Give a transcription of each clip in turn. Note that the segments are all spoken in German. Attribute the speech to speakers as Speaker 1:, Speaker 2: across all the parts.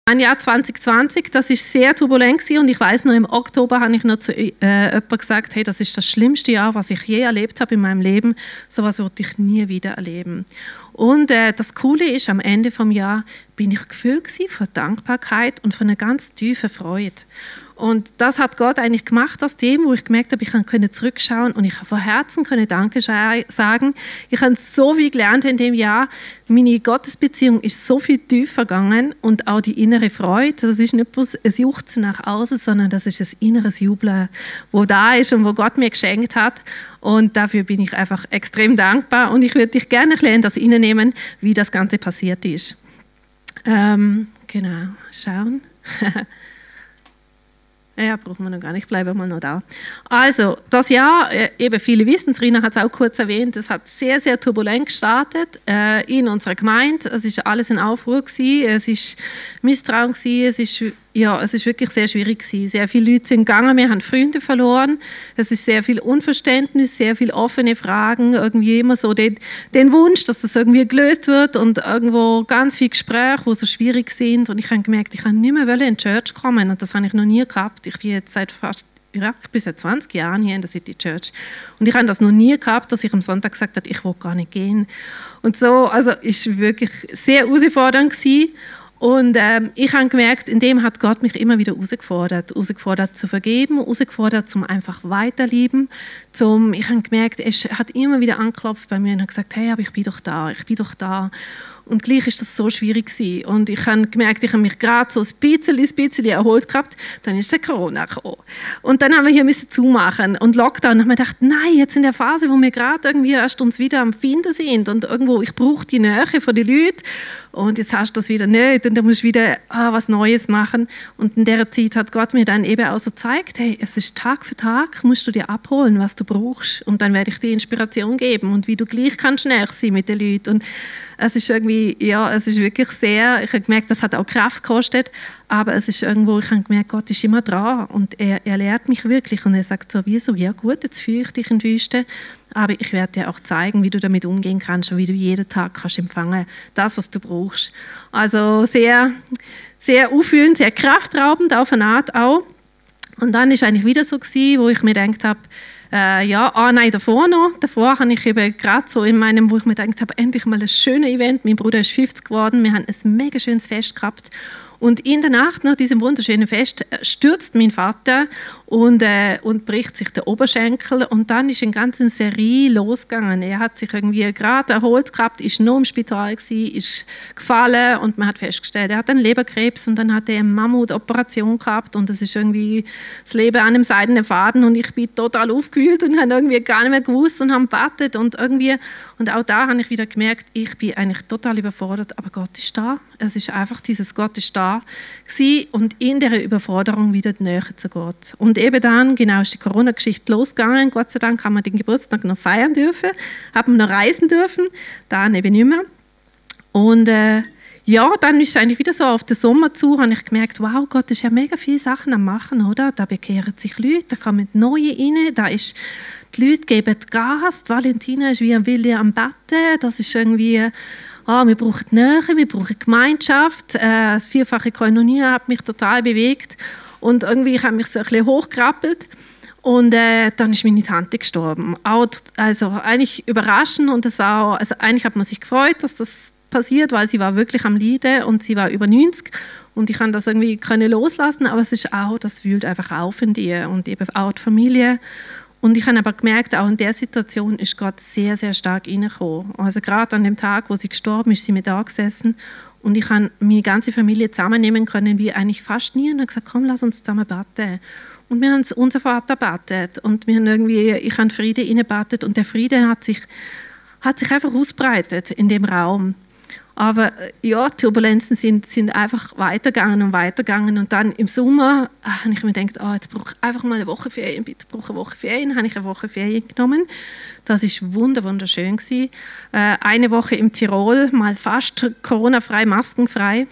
Speaker 1: Ein Jahr 2020, das ist sehr turbulent gewesen, und ich weiß noch, im Oktober habe ich noch zu jemandem gesagt, hey, das ist das schlimmste Jahr, was ich je erlebt habe in meinem Leben. So etwas würde ich nie wieder erleben. Und das Coole ist, am Ende des Jahres bin ich gefüllt von Dankbarkeit und von einer ganz tiefen Freude. Und das hat Gott eigentlich gemacht aus dem, wo ich gemerkt habe, ich konnte zurückschauen und ich habe von Herzen Danke sagen. Ich habe so viel gelernt in dem Jahr. Meine Gottesbeziehung ist so viel tiefer gegangen und auch die innere Freude. Das ist nicht bloß ein Juchzen nach außen, sondern das ist ein inneres Jubeln, wo da ist und wo Gott mir geschenkt hat. Und dafür bin ich einfach extrem dankbar. Und ich würde dich gerne erklären, das reinnehmen, wie das Ganze passiert ist. Genau, schauen. Ja, brauchen wir noch gar nicht, bleiben wir noch da. Also, das Jahr, eben viele wissen es, Rina hat es auch kurz erwähnt, es hat sehr, sehr turbulent gestartet in unserer Gemeinde. Es war alles in Aufruhr gewesen, es war Misstrauen gewesen, es ist wirklich sehr schwierig gewesen. Sehr viele Leute sind gegangen, wir haben Freunde verloren. Es ist sehr viel Unverständnis, sehr viele offene Fragen, irgendwie immer so den Wunsch, dass das irgendwie gelöst wird und irgendwo ganz viele Gespräche, die so schwierig sind. Und ich habe gemerkt, ich kann nicht mehr in die Church kommen, und das habe ich noch nie gehabt. Ich bin jetzt seit 20 Jahren hier in der City Church und ich habe das noch nie gehabt, dass ich am Sonntag gesagt habe, ich will gar nicht gehen. Und so, also ist wirklich sehr herausfordernd gewesen. Und ich habe gemerkt, in dem hat Gott mich immer wieder herausgefordert zu vergeben, herausgefordert zum einfach weiterlieben. Ich habe gemerkt, er hat immer wieder angeklopft bei mir und hat gesagt, hey, aber ich bin doch da. Und gleich ist das so schwierig gewesen. Und ich habe gemerkt, ich habe mich gerade so ein bisschen erholt gehabt. Dann ist der Corona gekommen. Und dann haben wir hier zumachen und Lockdown. Und haben wir gedacht, nein, jetzt in der Phase, wo wir gerade irgendwie erst uns wieder am Finden sind und irgendwo, ich brauche die Nähe von den Leuten. Und jetzt hast du das wieder nicht und dann musst du wieder was Neues machen. Und in dieser Zeit hat Gott mir dann eben auch so gezeigt, hey, es ist Tag für Tag, musst du dir abholen, was du brauchst. Und dann werde ich dir Inspiration geben und wie du gleich kannst näher sein mit den Leuten. Und es ist irgendwie, es ist wirklich sehr, ich habe gemerkt, das hat auch Kraft gekostet, aber es ist irgendwo, ich habe gemerkt, Gott ist immer dran und er lehrt mich wirklich und er sagt sowieso, ja gut, jetzt führe ich dich in die Wüste, aber ich werde dir auch zeigen, wie du damit umgehen kannst und wie du jeden Tag kannst empfangen, das, was du brauchst. Also sehr, sehr auffühlend, sehr kraftraubend auf eine Art auch. Und dann ist eigentlich wieder so gewesen, wo ich mir gedacht habe, davor habe ich eben gerade so in meinem, wo ich mir gedacht habe, endlich mal ein schönes Event. Mein Bruder ist 50 geworden, wir haben ein mega schönes Fest gehabt. Und in der Nacht nach diesem wunderschönen Fest stürzt mein Vater und bricht sich den Oberschenkel. Und dann ist eine ganze Serie losgegangen. Er hat sich irgendwie gerade erholt gehabt, ist noch im Spital gewesen, ist gefallen und man hat festgestellt, er hat einen Leberkrebs und dann hat er eine Mammutoperation gehabt und das ist irgendwie das Leben an einem seidenen Faden und ich bin total aufgewühlt und habe irgendwie gar nicht mehr gewusst und habe gebetet und auch da habe ich wieder gemerkt, ich bin eigentlich total überfordert, aber Gott ist da. Es ist einfach dieses Gott ist da gewesen und in dieser Überforderung wieder die Nähe zu Gott. Und eben dann, genau, ist die Corona-Geschichte losgegangen. Gott sei Dank haben wir den Geburtstag noch feiern dürfen, haben noch reisen dürfen, dann eben nicht mehr. Und dann ist es eigentlich wieder so auf den Sommer zu, habe ich gemerkt, wow, Gott ist ja mega viele Sachen am Machen, oder? Da bekehren sich Leute, da kommen neue rein, die Leute geben Gas, die Valentina ist wie ein Wille am Betten, das ist irgendwie, wir brauchen Nähe, wir brauchen Gemeinschaft, das vierfache Koinonia hat mich total bewegt und irgendwie ich habe mich so ein bisschen hochgerappelt und dann ist meine Tante gestorben. Also eigentlich überraschend und das war auch, also eigentlich hat man sich gefreut, dass das passiert, weil sie war wirklich am Leiden und sie war über 90 und ich kann das irgendwie loslassen, aber es ist auch, das wühlt einfach auf in dir und eben auch die Familie. Und ich habe aber gemerkt, auch in der Situation ist Gott sehr, sehr stark reingekommen. Also gerade an dem Tag, wo sie gestorben ist, sie mir da gesessen und ich habe meine ganze Familie zusammennehmen können, wie eigentlich fast nie. Und habe gesagt, komm, lass uns zusammen beten. Und wir haben unser Vater betet und wir haben ich habe Frieden reingebetet und der Friede hat sich einfach ausbreitet in dem Raum. Aber ja, Turbulenzen sind einfach weitergegangen und dann im Sommer habe ich mir gedacht, jetzt brauche ich einfach mal eine Woche Ferien, bitte brauche eine Woche Ferien, habe ich eine Woche Ferien genommen. Das war wunderschön gewesen. Eine Woche im Tirol, mal fast Corona-frei, maskenfrei.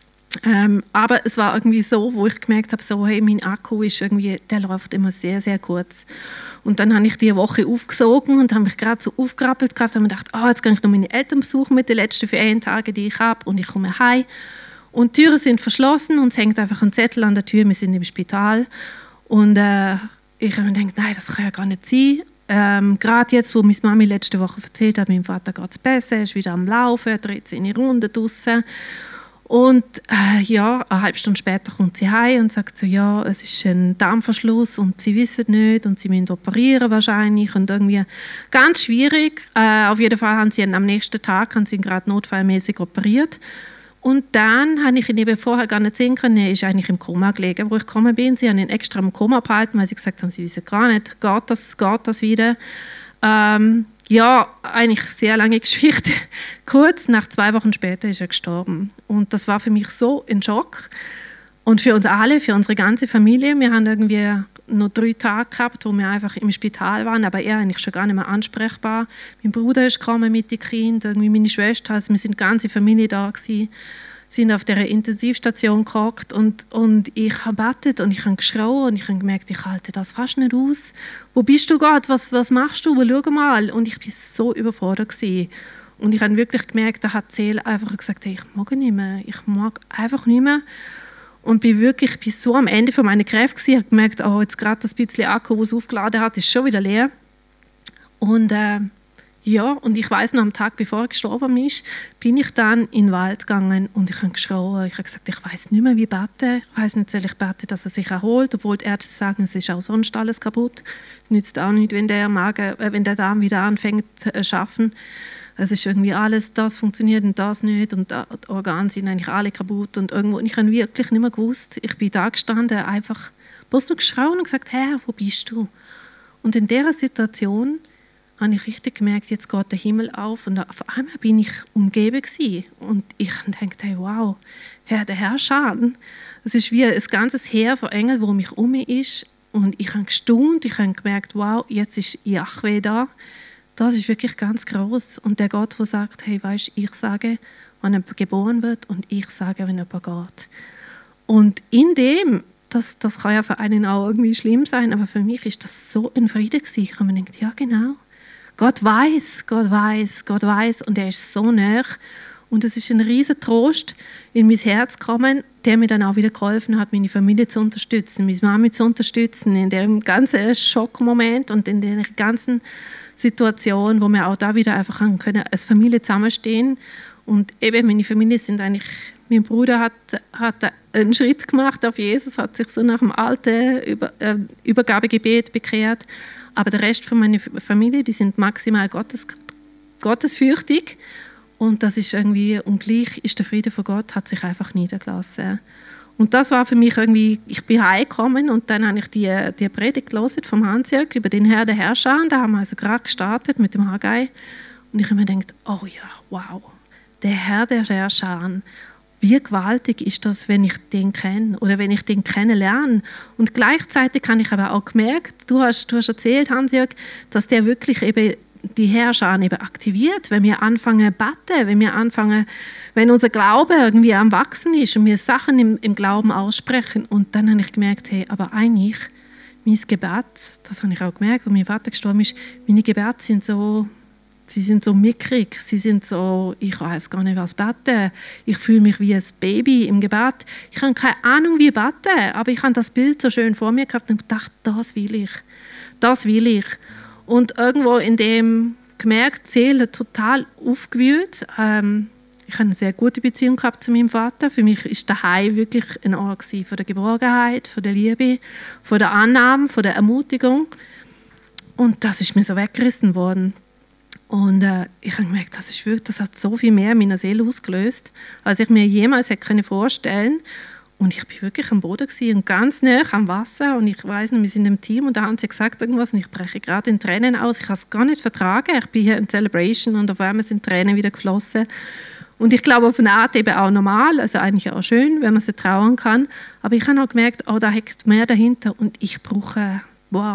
Speaker 1: Aber es war irgendwie so, wo ich gemerkt habe, so, hey, mein Akku ist irgendwie, der läuft immer sehr, sehr kurz. Und dann habe ich die Woche aufgesogen und habe mich gerade so aufgerappelt gehabt und habe mir gedacht, jetzt kann ich noch meine Eltern besuchen mit den letzten Ferientagen, die ich habe und ich komme heim. Und die Türen sind verschlossen und es hängt einfach ein Zettel an der Tür, wir sind im Spital. Und ich habe mir gedacht, nein, das kann ja gar nicht sein. Gerade jetzt, wo meine Mami letzte Woche erzählt hat, meinem Vater geht es besser, er ist wieder am Laufen, er dreht seine Runde draussen. Und eine halbe Stunde später kommt sie heim und sagt so, ja, es ist ein Darmverschluss und sie wissen nicht und sie müssen operieren wahrscheinlich und irgendwie ganz schwierig. Auf jeden Fall haben sie ihn am nächsten Tag gerade notfallmäßig operiert. Und dann habe ich ihn eben vorher gar nicht sehen können, er ist eigentlich im Koma gelegen, wo ich gekommen bin. Sie haben ihn extra im Koma behalten, weil sie gesagt haben, sie wissen gar nicht, geht das wieder. Eigentlich sehr lange Geschichte. Kurz nach 2 Wochen später ist er gestorben. Und das war für mich so ein Schock. Und für uns alle, für unsere ganze Familie. Wir haben irgendwie noch 3 Tage gehabt, wo wir einfach im Spital waren, aber er eigentlich schon gar nicht mehr ansprechbar. Mein Bruder ist gekommen mit den Kindern, irgendwie meine Schwester, also wir sind die ganze Familie da gewesen, sind auf der Intensivstation gehockt und ich habe gebetet und ich habe geschrien und ich habe gemerkt, ich halte das fast nicht aus. Wo bist du Gott? Was machst du? Schau mal. Und ich war so überfordert gewesen. Und ich habe wirklich gemerkt, da hat die Seele einfach gesagt, hey, ich mag nicht mehr, ich mag einfach nicht mehr. Und bin so am Ende von meiner Kräfte gewesen, habe gemerkt, jetzt gerade das bisschen Akku, das es aufgeladen hat, ist schon wieder leer. Und und ich weiss noch, am Tag, bevor er gestorben ist, bin ich dann in den Wald gegangen und ich habe geschrien. Ich habe gesagt, ich weiss nicht mehr, wie beten. Ich weiss nicht, soll ich beten, dass er sich erholt, obwohl die Ärzte sagen, es ist auch sonst alles kaputt. Es nützt auch nicht, wenn der Darm wieder anfängt zu arbeiten. Es ist irgendwie alles, das funktioniert und das nicht und die Organe sind eigentlich alle kaputt und irgendwo. Und ich habe wirklich nicht mehr gewusst. Ich bin da gestanden, einfach bloß noch geschrien und gesagt, Herr, wo bist du? Und in dieser Situation habe ich richtig gemerkt, jetzt geht der Himmel auf und auf einmal bin ich umgeben gewesen. Und ich dachte, hey, wow, Herr, der Herrscher, es ist wie ein ganzes Heer von Engeln, wo um mich herum ist. Und ich habe gestaunt, ich habe gemerkt, wow, jetzt ist Jahwe da. Das ist wirklich ganz groß. Und der Gott, der sagt, hey, weißt, ich sage, wenn jemand geboren wird und ich sage, wenn jemand geht. Und in dem, das kann ja für einen auch irgendwie schlimm sein, aber für mich ist das so ein Friede gewesen. Ich habe mir gedacht, ja genau, Gott weiß und er ist so nah. Und es ist ein riesen Trost in mein Herz gekommen, der mir dann auch wieder geholfen hat, meine Familie zu unterstützen, meine Mami zu unterstützen, in dem ganzen Schockmoment und in der ganzen Situation, wo wir auch da wieder einfach können, als Familie zusammenstehen. Und eben meine Familie sind eigentlich, mein Bruder hat einen Schritt gemacht auf Jesus, hat sich so nach dem alten Übergabegebet bekehrt. Aber der Rest von meiner Familie, die sind maximal gottesfürchtig. Und das ist irgendwie, und gleich ist der Friede von Gott, hat sich einfach niedergelassen. Und das war für mich irgendwie, ich bin heimgekommen und dann habe ich die Predigt gelesen vom Hans-Jörg über den Herr der Herrscher. Da haben wir also gerade gestartet mit dem Haggai. Und ich habe mir gedacht, oh ja, wow, der Herr der Herrscher. Wie gewaltig ist das, wenn ich den kenne oder wenn ich den kennenlerne. Und gleichzeitig habe ich aber auch gemerkt, du hast erzählt, Hans-Jörg, dass der wirklich eben die Herrscher eben aktiviert, wenn wir anfangen zu beten, wenn unser Glaube irgendwie am Wachsen ist und wir Sachen im Glauben aussprechen. Und dann habe ich gemerkt, hey, aber eigentlich, mein Gebet, das habe ich auch gemerkt, als mein Vater gestorben ist, meine Gebete sind so mickrig, sie sind so, ich weiß gar nicht, was beten. Ich fühle mich wie ein Baby im Gebet. Ich habe keine Ahnung, wie beten, aber ich habe das Bild so schön vor mir gehabt und gedacht, das will ich. Und irgendwo in dem gemerkt, die Seele total aufgewühlt. Ich habe eine sehr gute Beziehung gehabt zu meinem Vater. Für mich war daheim wirklich ein Ort von der Geborgenheit, von der Liebe, von der Annahme, von der Ermutigung. Und das ist mir so weggerissen worden. Und ich habe gemerkt, das hat so viel mehr in meiner Seele ausgelöst, als ich mir jemals hätte vorstellen können. Und ich war wirklich am Boden und ganz nah am Wasser. Und ich weiss noch, wir sind im Team und da haben sie gesagt irgendwas und ich breche gerade in Tränen aus. Ich kann es gar nicht vertragen. Ich bin hier in Celebration und auf einmal sind Tränen wieder geflossen. Und ich glaube, auf eine Art eben auch normal, also eigentlich auch schön, wenn man sie trauern kann. Aber ich habe auch gemerkt, da hängt mehr dahinter und ich brauche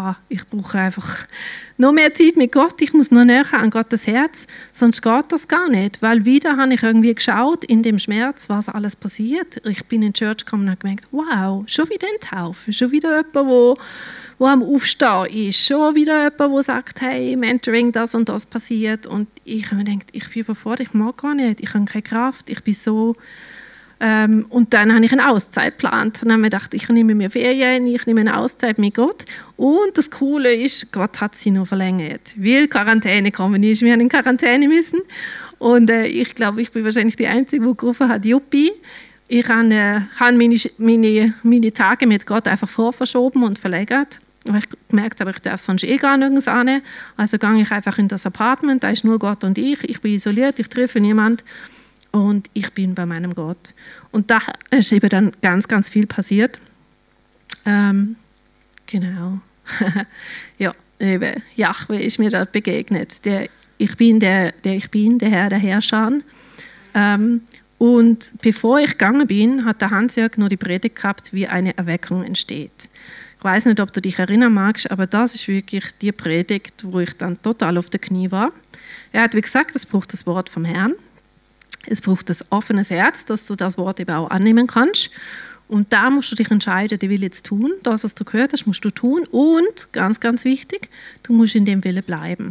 Speaker 1: einfach noch mehr Zeit mit Gott. Ich muss noch näher an Gottes Herz, sonst geht das gar nicht. Weil wieder habe ich irgendwie geschaut, in dem Schmerz, was alles passiert. Ich bin in die Church gekommen und habe gemerkt, wow, schon wieder ein Taufe, schon wieder jemand, der am Aufstehen ist, schon wieder jemand, der sagt, hey, Mentoring, das und das passiert. Und ich habe mir gedacht, ich bin überfordert, ich mag gar nicht, ich habe keine Kraft, ich bin so Und dann habe ich eine Auszeit geplant. Dann habe ich gedacht, ich nehme mir Ferien, ich nehme eine Auszeit mit Gott. Und das Coole ist, Gott hat sie nur verlängert, weil Quarantäne gekommen ist. Wir haben in Quarantäne müssen. Und ich glaube, ich bin wahrscheinlich die Einzige, die gerufen hat, Juppie. Ich habe meine Tage mit Gott einfach vorverschoben und verlängert. Weil ich gemerkt habe, ich darf sonst gar nirgends hin. Also gehe ich einfach in das Apartment, da ist nur Gott und ich bin isoliert, ich treffe niemanden. Und ich bin bei meinem Gott. Und da ist eben dann ganz, ganz viel passiert. Genau. Ja, eben, Jahwe ist mir dort begegnet. Ich bin, der Herr der Herrscher. Und bevor ich gegangen bin, hat der Hans-Jörg noch die Predigt gehabt, wie eine Erweckung entsteht. Ich weiß nicht, ob du dich erinnern magst, aber das ist wirklich die Predigt, wo ich dann total auf den Knie war. Er hat, wie gesagt, es braucht das Wort vom Herrn. Es braucht ein offenes Herz, dass du das Wort eben auch annehmen kannst. Und da musst du dich entscheiden, ich will jetzt tun. Das, was du gehört hast, musst du tun. Und, ganz, ganz wichtig, du musst in dem Willen bleiben.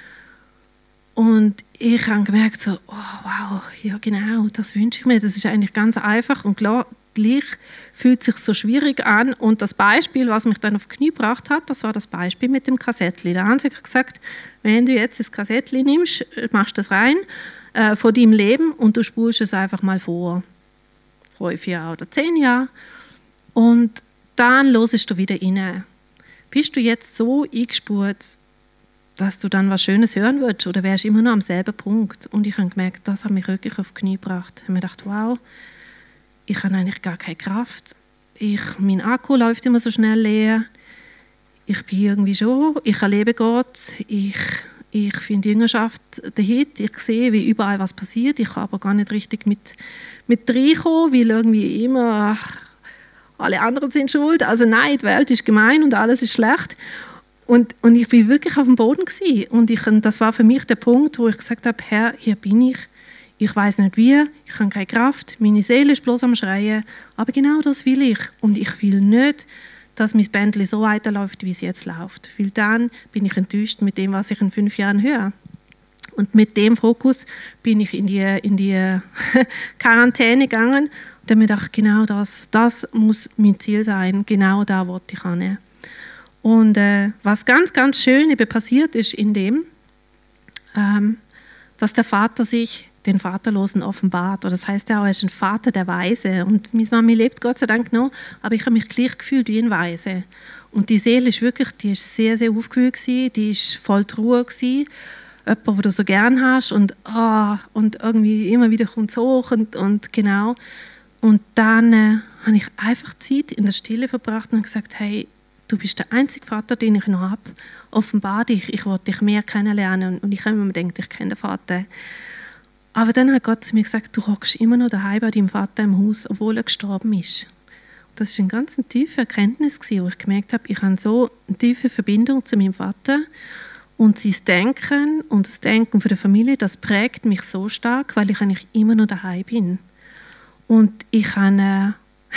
Speaker 1: Und ich habe gemerkt, so, oh, wow, ja genau, das wünsche ich mir. Das ist eigentlich ganz einfach und klar, gleich fühlt es sich so schwierig an. Und das Beispiel, was mich dann auf die Knie gebracht hat, das war das Beispiel mit dem Kassettli. Der Hans hat gesagt, wenn du jetzt das Kassettli nimmst, machst das rein, von deinem Leben und du spulst es einfach mal vor 5 Jahren oder 10 Jahren und dann hörst du wieder rein. Bist du jetzt so eingespurt, dass du dann was Schönes hören würdest oder wärst du immer noch am selben Punkt? Und ich habe gemerkt, das hat mich wirklich auf die Knie gebracht. Ich habe mir gedacht, wow, ich habe eigentlich gar keine Kraft. Mein Akku läuft immer so schnell leer. Ich bin irgendwie schon, ich erlebe Gott, ich finde die Jüngerschaft der Hit. Ich sehe, wie überall was passiert. Ich kann aber gar nicht richtig mit reinkommen, weil irgendwie immer alle anderen sind schuld. Also nein, die Welt ist gemein und alles ist schlecht. Und ich bin wirklich auf dem Boden gewesen. Und das war für mich der Punkt, wo ich gesagt habe, Herr, hier bin ich. Ich weiß nicht wie, ich habe keine Kraft, meine Seele ist bloß am Schreien. Aber genau das will ich. Und ich will nicht, dass mein Bändchen so weiterläuft, wie es jetzt läuft. Weil dann bin ich enttäuscht mit dem, was ich in 5 Jahren höre. Und mit dem Fokus bin ich in die Quarantäne gegangen und habe mir gedacht, genau das muss mein Ziel sein. Genau da wollte ich hin. Und was ganz, ganz schön eben passiert ist in dem, dass der Vater sich den Vaterlosen offenbart. Oder das heißt ja auch, er ist ein Vater der Weise. Und meine Mami lebt Gott sei Dank noch, aber ich habe mich gleich gefühlt wie ein Weise. Und die Seele ist wirklich, die ist sehr, sehr aufgewühlt gewesen, die ist voll Ruhe gewesen. Jemand, den du so gern hast und irgendwie immer wieder kommt es hoch und genau. Und dann habe ich einfach Zeit in der Stille verbracht und gesagt, hey, du bist der einzige Vater, den ich noch habe. Offenbar dich, ich will dich mehr kennenlernen. Und ich habe mir gedacht, ich kenne den Vater. Aber dann hat Gott zu mir gesagt, du hockst immer noch daheim bei deinem Vater im Haus, obwohl er gestorben ist. Und das war eine ganz tiefe Erkenntnis, wo ich gemerkt habe, ich habe so eine tiefe Verbindung zu meinem Vater. Und sein Denken und das Denken der Familie, das prägt mich so stark, weil ich eigentlich immer noch daheim bin. Und ich habe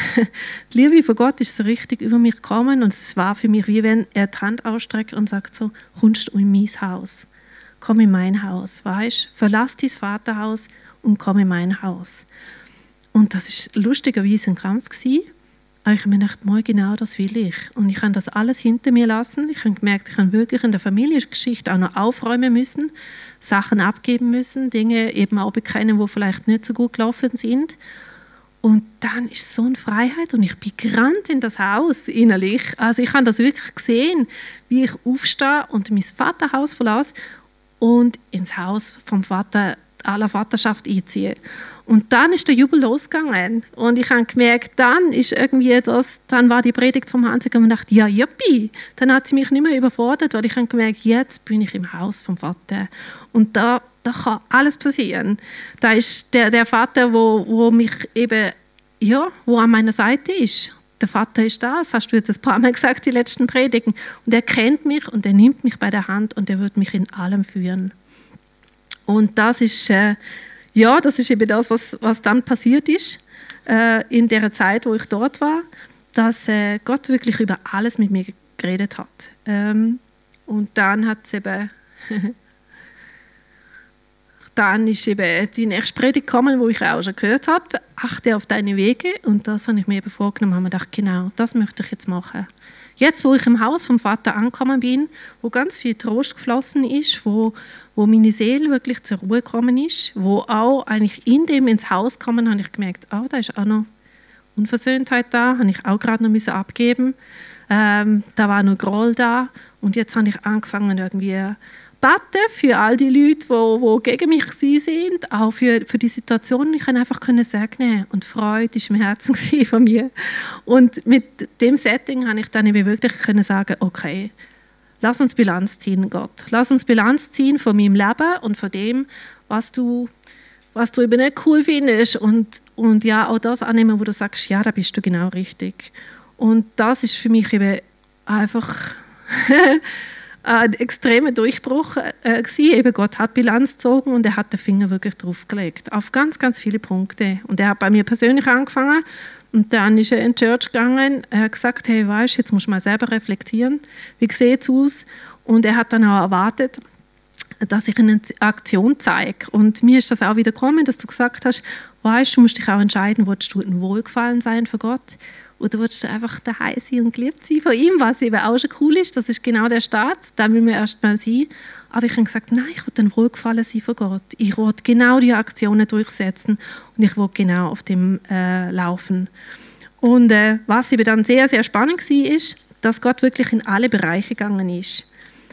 Speaker 1: die Liebe von Gott ist so richtig über mich gekommen und es war für mich, wie wenn er die Hand ausstreckt und sagt so, kommst du in mein Haus, komm in mein Haus, weißt? Verlass dein Vaterhaus und komm in mein Haus. Und das war lustigerweise ein Kampf gewesen, aber ich habe mir gedacht, mal genau das will ich. Und ich habe das alles hinter mir lassen. Ich habe gemerkt, ich habe wirklich in der Familiengeschichte auch noch aufräumen müssen, Sachen abgeben müssen, Dinge eben auch bekennen, die vielleicht nicht so gut gelaufen sind. Und dann ist so eine Freiheit und ich bin gerannt in das Haus innerlich. Also ich habe das wirklich gesehen, wie ich aufstehe und mein Vaterhaus verlasse und ins Haus vom Vater aller Vaterschaft einziehe. Und dann ist der Jubel losgegangen und ich habe gemerkt, dann ist irgendwie dann war die Predigt vom Hans und ich dachte, ja, yippie. Dann hat sie mich nicht mehr überfordert, weil ich habe gemerkt, jetzt bin ich im Haus vom Vater und da kann alles passieren. Da ist der Vater, wo mich eben, ja, wo an meiner Seite ist. Der Vater ist da, das hast du jetzt ein paar Mal gesagt, die letzten Predigten. Und er kennt mich und er nimmt mich bei der Hand und er wird mich in allem führen. Und das ist, das ist eben das, was dann passiert ist, in der Zeit, wo ich dort war, dass Gott wirklich über alles mit mir geredet hat. Und dann hat es eben... dann ist eben die nächste Predigt gekommen, wo ich auch schon gehört habe, achte auf deine Wege. Und das habe ich mir eben vorgenommen, habe mir gedacht, genau, das möchte ich jetzt machen. Jetzt, wo ich im Haus vom Vater angekommen bin, wo ganz viel Trost geflossen ist, wo meine Seele wirklich zur Ruhe gekommen ist, wo auch eigentlich in dem ins Haus gekommen, habe ich gemerkt, da ist auch noch Unversöhntheit da, habe ich auch gerade noch abgeben. Da war noch Groll da und jetzt habe ich angefangen irgendwie beten für all die Leute, die gegen mich sind, auch für die Situation. Ich konnte einfach segnen und Freude war im Herzen von mir. Und mit dem Setting habe ich dann eben wirklich sagen, okay, lass uns Bilanz ziehen, Gott. Lass uns Bilanz ziehen von meinem Leben und von dem, was du eben nicht cool findest. Und ja, auch das annehmen, wo du sagst, ja, da bist du genau richtig. Und das ist für mich eben einfach ein extremer Durchbruch gewesen. Eben Gott hat Bilanz gezogen und er hat den Finger wirklich drauf gelegt. Auf ganz, ganz viele Punkte. Und er hat bei mir persönlich angefangen und dann ist er in die Church gegangen. Er hat gesagt, hey, weißt, jetzt musst du mal selber reflektieren. Wie sieht es aus? Und er hat dann auch erwartet, dass ich eine Aktion zeige. Und mir ist das auch wieder gekommen, dass du gesagt hast, weißt, du musst dich auch entscheiden, willst du ein Wohlgefallen sein für Gott? Oder willst du einfach daheim sein und geliebt sein von ihm, was eben auch schon cool ist. Das ist genau der Start, da müssen wir erst mal sein. Aber ich habe gesagt, nein, ich will ein Wohlgefallen sein von Gott. Ich will genau die Aktionen durchsetzen und ich will genau auf dem laufen. Und was eben dann sehr, sehr spannend war, ist, dass Gott wirklich in alle Bereiche gegangen ist.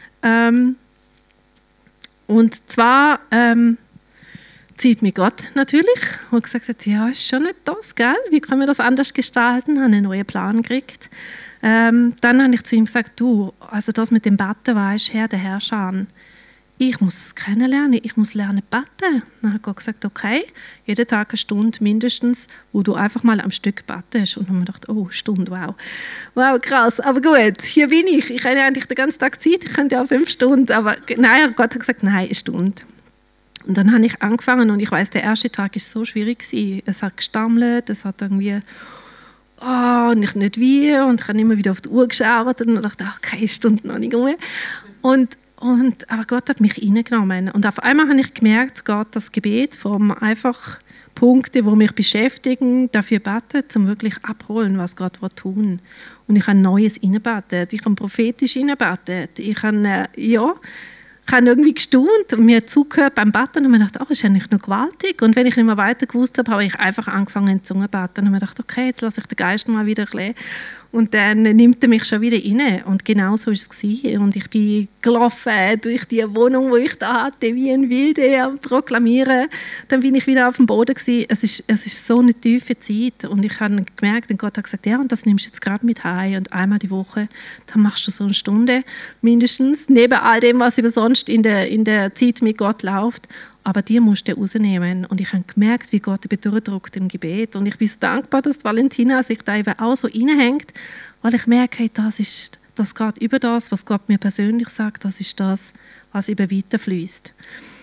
Speaker 1: Und zwar zieht mich Gott natürlich und gesagt hat, ja, ist schon nicht das, gell? Wie können wir das anders gestalten? Ich habe einen neuen Plan gekriegt. Dann habe ich zu ihm gesagt, du, also das mit dem Betten, weisst, Herr, der Herrscher an. Ich muss es kennenlernen, ich muss lernen beten. Dann hat Gott gesagt, okay, jeden Tag eine Stunde mindestens, wo du einfach mal am Stück bettest. Und dann habe ich gedacht, oh, Stunde, wow. Wow, krass, aber gut, hier bin ich. Ich habe eigentlich den ganzen Tag Zeit, ich könnte ja auch 5 Stunden, aber nein, Gott hat gesagt, nein, eine Stunde. Und dann habe ich angefangen und ich weiss, der erste Tag war so schwierig gewesen. Es hat gestammelt, es hat irgendwie und ich nicht wie und ich habe immer wieder auf die Uhr geschaut und dachte, okay, eine Stunde noch nicht rum. Aber Gott hat mich reingenommen und auf einmal habe ich gemerkt, Gott, das Gebet vom einfach Punkte, die mich beschäftigen, dafür beten, um wirklich abholen, was Gott tun will. Und ich habe Neues reingebetet, ich habe prophetisch reingebetet, ich habe irgendwie gestaunt und mir zugehört beim Beten und mir gedacht, das ist eigentlich noch gewaltig. Und wenn ich nicht mehr weiter gewusst habe, habe ich einfach angefangen in die Zunge zu beten und mir gedacht, okay, jetzt lasse ich den Geist mal wieder ein. Und dann nimmt er mich schon wieder rein. Und genau so war es gewesen. Und ich bin gelaufen durch die Wohnung, die ich da hatte, wie ein Wilde am Proklamieren. Dann bin ich wieder auf dem Boden gewesen. Es ist so eine tiefe Zeit. Und ich habe gemerkt, und Gott hat gesagt, ja, und das nimmst du jetzt gerade mit heim. Und einmal die Woche, dann machst du so eine Stunde mindestens, neben all dem, was eben sonst in der Zeit mit Gott läuft. Aber die musst du rausnehmen. Und ich habe gemerkt, wie Gott eben durchdrückt im Gebet. Und ich bin so dankbar, dass Valentina sich da eben auch so reinhängt, weil ich merke, hey, das geht über das, was Gott mir persönlich sagt, das ist das, was eben weiterfließt.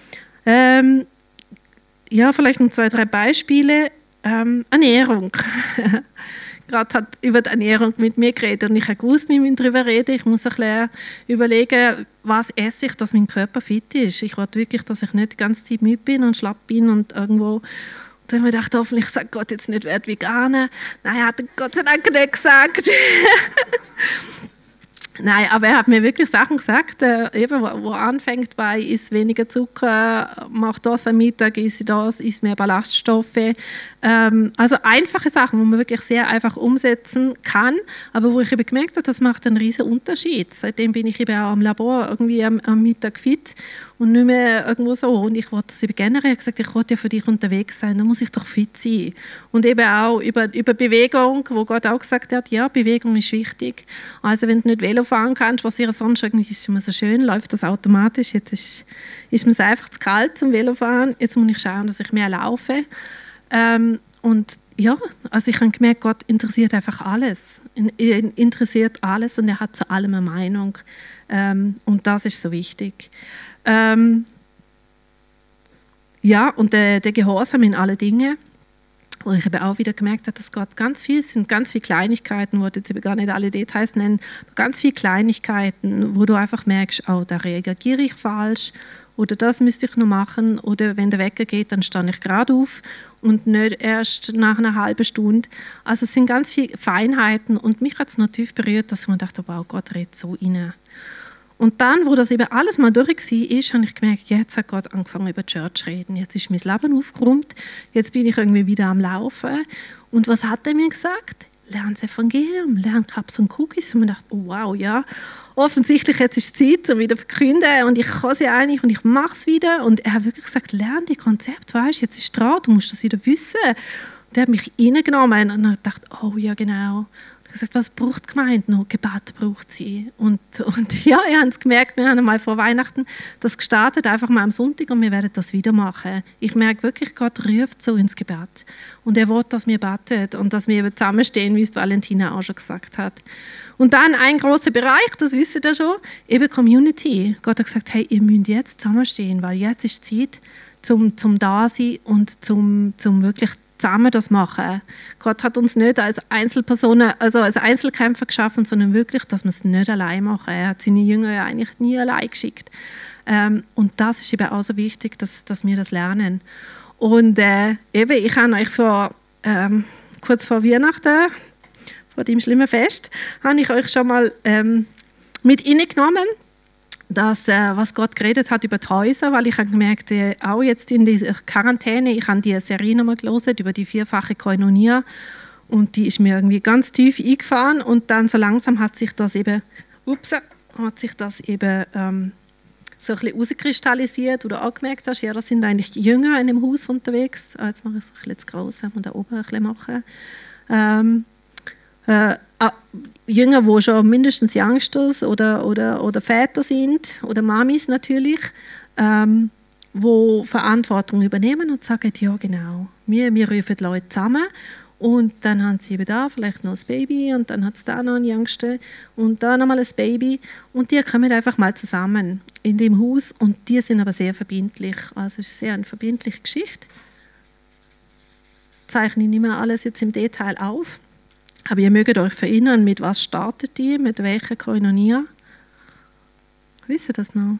Speaker 1: Ja, vielleicht noch 2, 3 Beispiele. Ernährung. Gerade hat über die Ernährung mit mir geredet und ich habe gewusst, wir müssen darüber reden. Ich muss ein bisschen überlegen, was esse ich, dass mein Körper fit ist. Ich wollte wirklich, dass ich nicht die ganze Zeit müde bin und schlapp bin und irgendwo. Und dann habe ich gedacht, hoffentlich sagt Gott jetzt nicht, werd Veganer. Nein, er hat Gott sei Dank nicht gesagt. Nein, aber er hat mir wirklich Sachen gesagt, eben, wo anfängt bei isst weniger Zucker, mach das am Mittag, isst das, isst mehr Ballaststoffe. Also einfache Sachen, die man wirklich sehr einfach umsetzen kann, aber wo ich eben gemerkt habe, das macht einen riesen Unterschied. Seitdem bin ich eben auch am Labor irgendwie am Mittag fit und nicht mehr irgendwo so. Und ich wollte das eben generell gesagt, ich wollte ja für dich unterwegs sein, dann muss ich doch fit sein. Und eben auch über Bewegung, wo Gott auch gesagt hat, ja, Bewegung ist wichtig. Also wenn du nicht Velo fahren kannst, was ihr sonst irgendwie ist immer so schön, läuft das automatisch. Jetzt ist mir einfach zu kalt zum Velofahren. Jetzt muss ich schauen, dass ich mehr laufe. Und ja, also ich habe gemerkt, Gott interessiert einfach alles. Ihn interessiert alles und er hat zu allem eine Meinung. Und das ist so wichtig. Ja, und der Gehorsam in alle Dinge, wo ich eben auch wieder gemerkt habe, dass Gott ganz viel sind, ganz viele Kleinigkeiten, ich wollte jetzt eben gar nicht alle Details nennen, ganz viele Kleinigkeiten, wo du einfach merkst, oh, da reagiere ich falsch oder das müsste ich noch machen oder wenn der Wecker geht, dann stehe ich gerade auf und nicht erst nach einer halben Stunde. Also es sind ganz viele Feinheiten und mich hat es noch tief berührt, dass ich mir dachte, wow, Gott redet so rein. Und dann, wo das eben alles mal durch war, habe ich gemerkt, jetzt hat Gott angefangen über die Church zu reden. Jetzt ist mein Leben aufgeräumt, jetzt bin ich irgendwie wieder am Laufen. Und was hat er mir gesagt? Lern das Evangelium, lern Cups und Cookies. Und ich dachte, oh wow, ja, offensichtlich jetzt ist es Zeit, um wieder zu verkünden und ich kann sie eigentlich und ich mache es wieder. Und er hat wirklich gesagt, lern die Konzepte, weißt, jetzt ist es dran, du musst das wieder wissen. Und er hat mich reingenommen und ich dachte, oh ja, genau. Ich habe gesagt, was braucht die Gemeinde noch? Gebet braucht sie. Und ja, ihr habt es gemerkt, wir haben mal vor Weihnachten das gestartet, einfach mal am Sonntag und wir werden das wieder machen. Ich merke wirklich, Gott ruft so ins Gebet. Und er will, dass wir beten und dass wir eben zusammenstehen, wie es Valentina auch schon gesagt hat. Und dann ein großer Bereich, das wisst ihr ja schon, eben Community. Gott hat gesagt, hey, ihr müsst jetzt zusammenstehen, weil jetzt ist Zeit zum Dasein und zum wirklich zusammen das machen. Gott hat uns nicht als Einzelpersonen, also als Einzelkämpfer geschaffen, sondern wirklich, dass wir es nicht allein machen. Er hat seine Jünger ja eigentlich nie allein geschickt. Und das ist eben auch so wichtig, dass wir das lernen. Und eben, ich habe euch kurz vor Weihnachten, vor dem schlimmen Fest, habe ich euch schon mal mit reingenommen, was Gott geredet hat über die Häuser, weil ich habe gemerkt, auch jetzt in dieser Quarantäne, ich habe die Serie nochmal gelesen über die 4-fache Koinonia und die ist mir irgendwie ganz tief eingefahren und dann so langsam hat sich das eben so ein bisschen herauskristallisiert oder angemerkt hast, ja, das sind eigentlich Jünger in dem Haus unterwegs. Jetzt mache ich es ein bisschen zu gross, wenn wir da oben ein bisschen machen. Jünger, die schon mindestens Youngsters oder Väter sind oder Mamis natürlich, die Verantwortung übernehmen und sagen, ja genau, wir rufen die Leute zusammen und dann haben sie eben da vielleicht noch ein Baby und dann hat es da noch einen Youngster und da nochmal ein Baby und die kommen einfach mal zusammen in dem Haus und die sind aber sehr verbindlich, also es ist sehr eine verbindliche Geschichte. Ich zeichne nicht mehr alles jetzt im Detail auf. Aber ihr mögt euch erinnern, mit was startet die, mit welcher Koinonia? Wisst ihr das noch?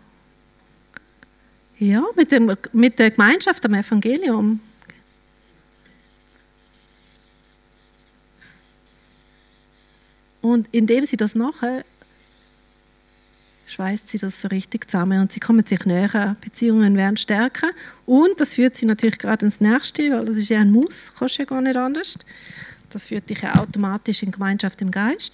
Speaker 1: Ja, mit der Gemeinschaft am Evangelium. Und indem sie das machen, schweißt sie das so richtig zusammen und sie kommen sich näher, Beziehungen werden stärker und das führt sie natürlich gerade ins Nächste, weil das ist ja ein Muss, kannst ja gar nicht anders. Das führt dich ja automatisch in Gemeinschaft im Geist.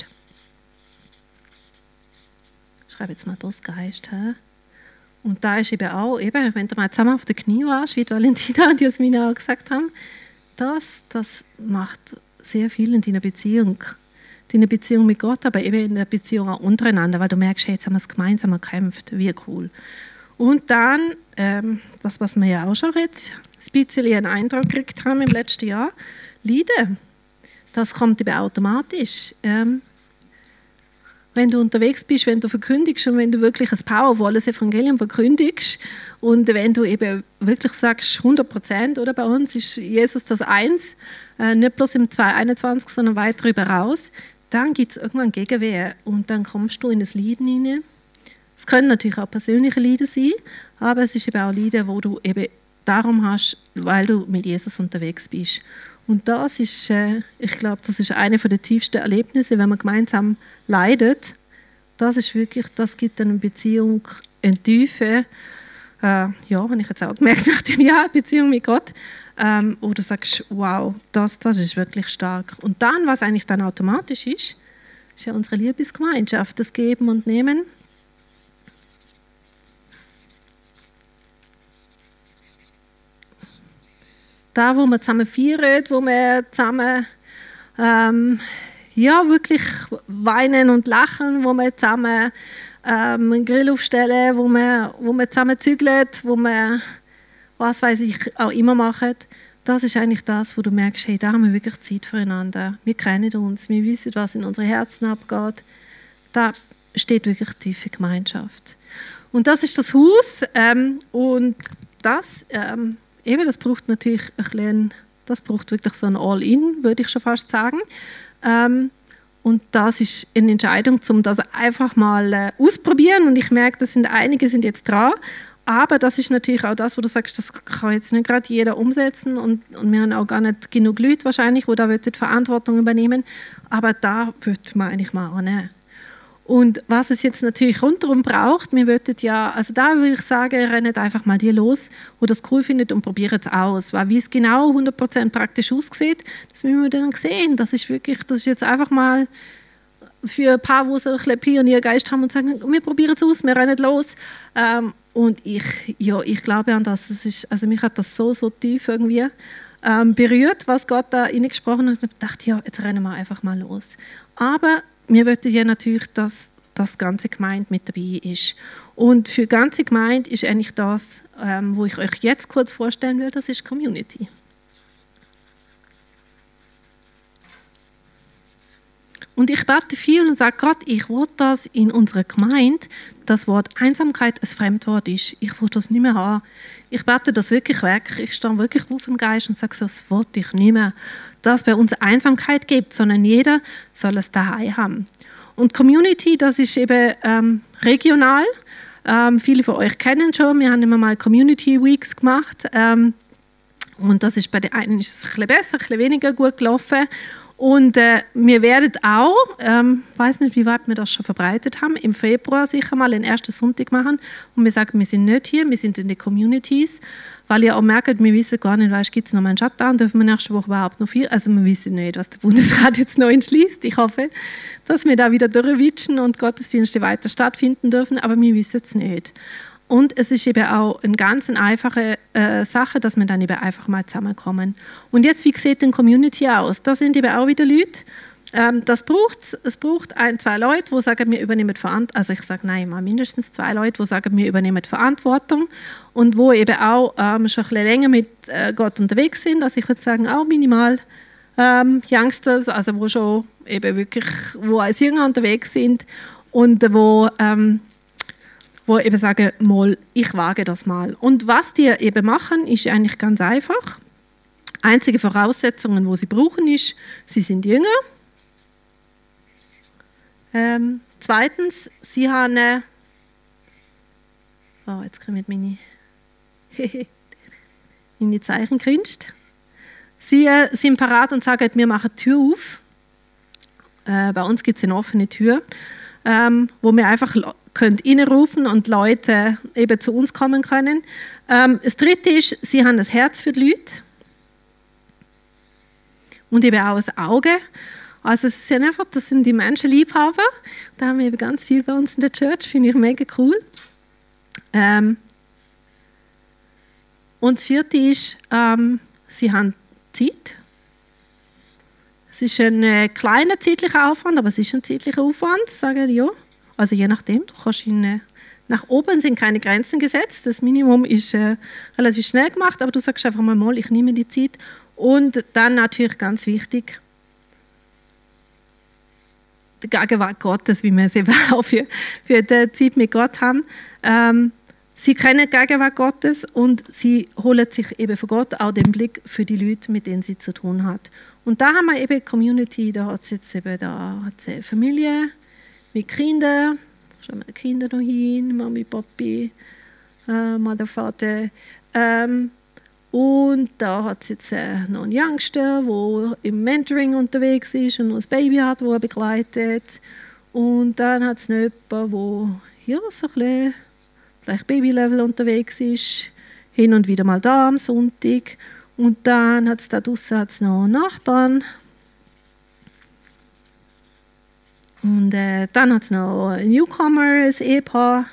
Speaker 1: Ich schreibe jetzt mal das Geist. He? Und da ist eben auch, wenn du mal zusammen auf den Knie warst, wie Valentina und Jasmina auch gesagt haben, das macht sehr viel in deiner Beziehung. Deine Beziehung mit Gott, aber eben in der Beziehung auch untereinander, weil du merkst, hey, jetzt haben wir es gemeinsam erkämpft, wie cool. Und dann, was wir ja auch schon jetzt ein bisschen einen Eindruck gekriegt haben im letzten Jahr, Lieder. Das kommt eben automatisch. Wenn du unterwegs bist, wenn du verkündigst und wenn du wirklich ein powervolles Evangelium verkündigst und wenn du eben wirklich sagst, 100%, oder bei uns ist Jesus das Eins, nicht bloß im 2021, sondern weit darüber raus, dann gibt es irgendwann Gegenwehr und dann kommst du in das Lied hinein. Es können natürlich auch persönliche Lieder sein, aber es ist eben auch Lieder, wo du eben darum hast, weil du mit Jesus unterwegs bist. Und das ist, ich glaube, das ist eine der tiefsten Erlebnisse, wenn man gemeinsam leidet. Das ist wirklich, das gibt eine Beziehung, eine Tiefe. Ja, habe ich jetzt auch gemerkt nach dem Jahr, Beziehung mit Gott. Wo du sagst, wow, das ist wirklich stark. Und dann, was eigentlich dann automatisch ist ja unsere Liebesgemeinschaft, das Geben und Nehmen. Da, wo wir zusammen feiern, wo wir zusammen wirklich weinen und lachen, wo wir zusammen einen Grill aufstellen, wo wir zusammen zügeln, wo wir, was weiß ich, auch immer machen. Das ist eigentlich das, wo du merkst, hey, da haben wir wirklich Zeit füreinander. Wir kennen uns, wir wissen, was in unseren Herzen abgeht. Da steht wirklich tiefe Gemeinschaft. Und das ist das Haus und das das braucht natürlich das braucht wirklich so ein All-In, würde ich schon fast sagen. Und das ist eine Entscheidung, um das einfach mal auszuprobieren. Und ich merke, einige sind jetzt dran. Aber das ist natürlich auch das, wo du sagst, das kann jetzt nicht gerade jeder umsetzen und wir haben auch gar nicht genug Leute wahrscheinlich, die da die Verantwortung übernehmen. Aber da würde man eigentlich mal annehmen. Und was es jetzt natürlich rundherum braucht, wir würden ja, also da würde ich sagen, rennt einfach mal die los, die das cool findet und probiert es aus. Weil wie es genau 100% praktisch aussieht, das müssen wir dann sehen. Das ist jetzt einfach mal für ein paar, die so ein bisschen Pioniergeist haben und sagen, wir probieren es aus, wir rennen los. Und ich glaube an das. Also mich hat das so tief irgendwie berührt, was Gott da reingesprochen hat. Und ich dachte, ja, jetzt rennen wir einfach mal los. Aber wir wollten ja natürlich, dass das ganze Gemeinde mit dabei ist. Und für die ganze Gemeinde ist eigentlich das, wo ich euch jetzt kurz vorstellen will, das ist Community. Und ich bete viel und sage, Gott, ich will, dass in unserer Gemeinde das Wort Einsamkeit ein Fremdwort ist. Ich will das nicht mehr haben. Ich bete das wirklich weg. Ich stehe wirklich auf im Geist und sage, so, das will ich nicht mehr. Dass es bei uns Einsamkeit gibt, sondern jeder soll es daheim haben. Und Community, das ist eben regional. Viele von euch kennen schon. Wir haben immer mal Community Weeks gemacht. Und das ist bei den einen ist es ein bisschen besser, ein bisschen weniger gut gelaufen. Und wir werden auch, ich weiß nicht, wie weit wir das schon verbreitet haben, im Februar sicher mal den ersten Sonntag machen. Und wir sagen, wir sind nicht hier, wir sind in den Communities. Weil ihr auch merkt, wir wissen gar nicht, gibt es noch mal einen Shutdown, dürfen wir nächste Woche überhaupt noch viel? Also wir wissen nicht, was der Bundesrat jetzt neu entschließt. Ich hoffe, dass wir da wieder durchwitschen und Gottesdienste weiter stattfinden dürfen, aber wir wissen es nicht. Und es ist eben auch eine ganz einfache Sache, dass wir dann eben einfach mal zusammenkommen. Und jetzt, wie sieht denn Community aus? Da sind eben auch wieder Leute. Es braucht 1, 2 Leute, die sagen, wir übernehmen Verantwortung. Also ich sage, nein, mal mindestens 2 Leute, die sagen, wir übernehmen Verantwortung und wo eben auch schon ein bisschen länger mit Gott unterwegs sind. Also ich würde sagen, auch minimal Youngsters, also wo schon eben wirklich, wo als Jünger unterwegs sind und wo eben sagen, mal, ich wage das mal. Und was die eben machen, ist eigentlich ganz einfach. Einzige Voraussetzungen, die sie brauchen, ist, sie sind Jünger. Zweitens, sie haben jetzt kommen meine Zeichenkünste. Sie sind parat und sagen, wir machen die Tür auf. Bei uns gibt es eine offene Tür, wo wir einfach reinrufen und Leute eben zu uns kommen können. Das Dritte ist, sie haben das Herz für die Leute und eben auch das Auge. Also es ist ja einfach, das sind die Menschenliebhaber. Da haben wir eben ganz viel bei uns in der Church, finde ich mega cool. Und das Vierte ist, sie haben Zeit. Es ist ein kleiner zeitlicher Aufwand, aber es ist ein zeitlicher Aufwand, sagen ja. Also je nachdem, du kannst nach oben sind keine Grenzen gesetzt. Das Minimum ist relativ schnell gemacht, aber du sagst einfach mal, ich nehme die Zeit. Und dann natürlich ganz wichtig, die Gegenwart Gottes, wie wir es eben auch für die Zeit mit Gott haben. Sie kennen die Gegenwart Gottes und sie holen sich eben von Gott auch den Blick für die Leute, mit denen sie zu tun hat. Und da haben wir eben Community, da hat es jetzt eben eine Familie mit Kindern, schauen wir die Kinder noch hin, Mami, Papi, Mutter, Vater. Und da hat es jetzt noch einen Youngster, der im Mentoring unterwegs ist und noch ein Baby hat, das er begleitet. Und dann hat es noch jemanden, der hier so ein bisschen vielleicht Babylevel unterwegs ist, hin und wieder mal da am Sonntag. Und dann hat es da draussen noch Nachbarn. Und dann hat es noch ein Newcomer, ein Ehepaar.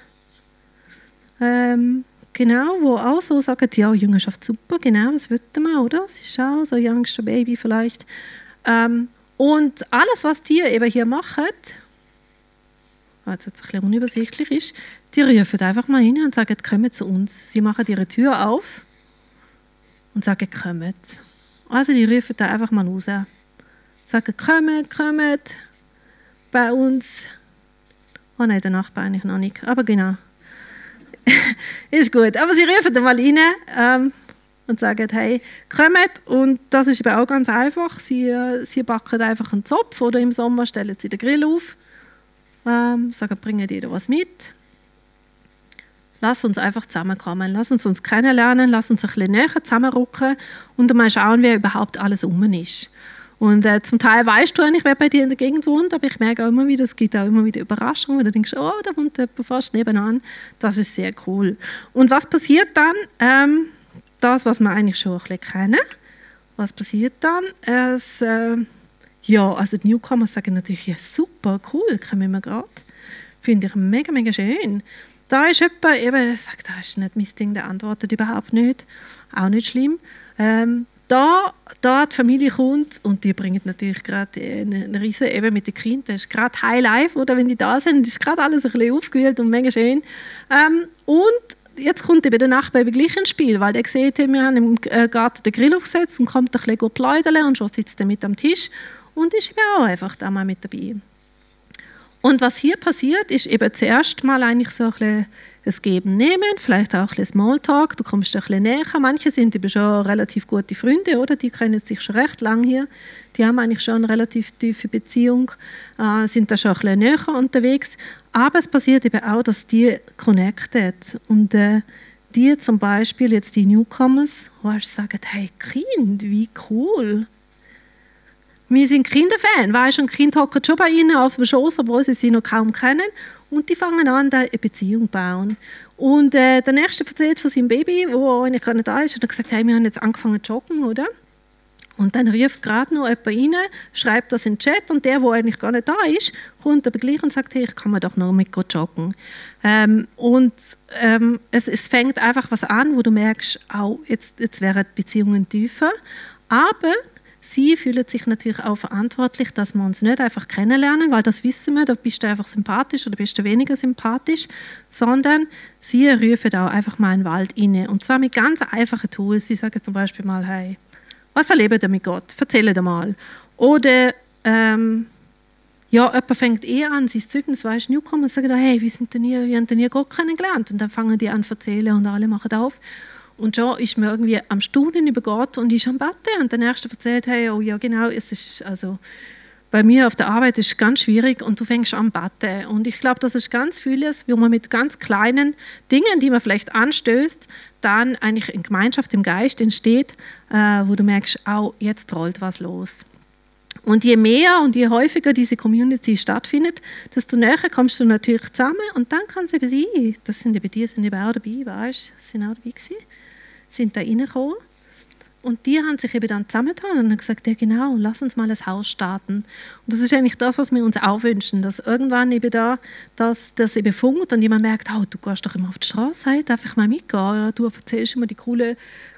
Speaker 1: Genau, wo auch so sagen, ja, Jüngerschaft super, genau, das wollten wir, oder? Es ist auch so ein Youngster Baby vielleicht. Und alles, was die eben hier machen, was jetzt ein bisschen unübersichtlich ist, die rufen einfach mal rein und sagen, kommt zu uns. Sie machen ihre Tür auf und sagen, kommt. Also die rufen da einfach mal raus. Sagen, kommt bei uns. Oh nein, der Nachbar eigentlich noch nicht, aber genau. Ist gut, aber sie rufen da mal rein und sagen, hey, kommt. Und das ist eben auch ganz einfach. Sie backen einfach einen Zopf oder im Sommer stellen sie den Grill auf, sagen, bringen jeder was mit. lass uns einfach zusammenkommen, lass uns kennenlernen, lass uns ein bisschen näher zusammenrücken und mal schauen, wer überhaupt alles ist. Und zum Teil weißt du eigentlich, wer bei dir in der Gegend wohnt, aber ich merke auch immer wieder, es gibt auch immer wieder Überraschungen, wo du denkst, oh, da wohnt jemand fast nebenan. Das ist sehr cool. Und was passiert dann? Das, was wir eigentlich schon ein bisschen kennen. Was passiert dann? Also die Newcomer sagen natürlich, ja, super, cool, kommen wir gerade. Finde ich mega, mega schön. Da ist jemand, der sagt, das ist nicht mein Ding, der antwortet überhaupt nicht. Auch nicht schlimm. Da die Familie kommt und die bringt natürlich gerade einen Riesen eben mit den Kindern. Das ist gerade High Life, oder wenn die da sind, ist gerade alles ein bisschen aufgewühlt und mega schön. Und jetzt kommt eben der Nachbar gleich ins Spiel, weil der sieht, wir haben im Garten den Grill aufgesetzt und kommt ein bisschen plaudern und schon sitzt er mit am Tisch und ist eben auch einfach da mal mit dabei. Und was hier passiert, ist eben zuerst mal eigentlich so ein bisschen das Geben, Nehmen, vielleicht auch ein bisschen Smalltalk, du kommst ein bisschen näher. Manche sind eben schon relativ gute Freunde, oder? Die kennen sich schon recht lange hier. Die haben eigentlich schon eine relativ tiefe Beziehung, sind da schon ein bisschen näher unterwegs. Aber es passiert eben auch, dass die connected und die zum Beispiel jetzt die Newcomers, sagen, hey Kind, wie cool. Wir sind Kinderfan, weißt du, ein Kind hockt schon bei ihnen auf dem Schoß, obwohl sie noch kaum kennen. Und die fangen an, da eine Beziehung zu bauen. Und der Nächste erzählt von seinem Baby, das eigentlich gar nicht da ist, und hat gesagt, hey, wir haben jetzt angefangen zu joggen, oder? Und dann ruft gerade noch jemand rein, schreibt das in den Chat und der eigentlich gar nicht da ist, kommt aber gleich und sagt, hey, ich kann mir doch noch mit joggen. Es fängt einfach was an, wo du merkst, oh, jetzt wären die Beziehungen tiefer. Aber sie fühlen sich natürlich auch verantwortlich, dass wir uns nicht einfach kennenlernen, weil das wissen wir, da bist du einfach sympathisch oder bist du weniger sympathisch, sondern sie rufen auch einfach mal in den Wald rein. Und zwar mit ganz einfachen Tools. Sie sagen zum Beispiel mal, hey, was erlebt ihr mit Gott? Erzählt mal. Oder jemand fängt an, sein Zeugnis, weißt du, Newcomer, und sagt, hey, wie haben denn ihr Gott kennengelernt? Und dann fangen die an zu erzählen und alle machen auf. Und schon ist man irgendwie am Staunen über Gott und ist am Beten. Und der Nächste erzählt, hey, oh ja genau, es ist also bei mir auf der Arbeit ist es ganz schwierig und du fängst an zu beten. Und ich glaube, das ist ganz vieles, wo man mit ganz kleinen Dingen, die man vielleicht anstößt, dann eigentlich in Gemeinschaft im Geist entsteht, wo du merkst, oh, jetzt rollt was los. Und je mehr und je häufiger diese Community stattfindet, desto näher kommst du natürlich zusammen und dann kann es eben sein, das sind eben die, sind eben auch dabei, weißt du, sind auch dabei gewesen, sind da reingekommen. Und die haben sich eben dann zusammengetan und haben gesagt, ja genau, lass uns mal ein Haus starten. Und das ist eigentlich das, was wir uns auch wünschen, dass irgendwann eben da, dass das eben funkt und jemand merkt, oh, du gehst doch immer auf die Straße, hey, darf ich mal mitgehen? Du erzählst immer die coole